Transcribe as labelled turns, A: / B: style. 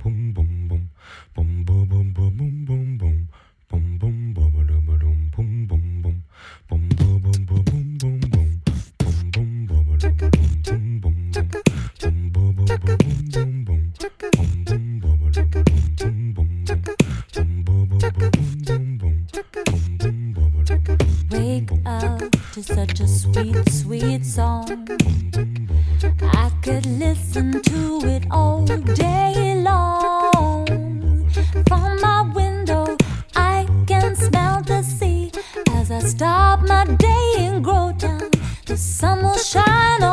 A: Wake up to such a sweet, sweet song. I could listen to it all day long. From my window, I can smell the sea. As I start my day in Growtown, the sun will shine on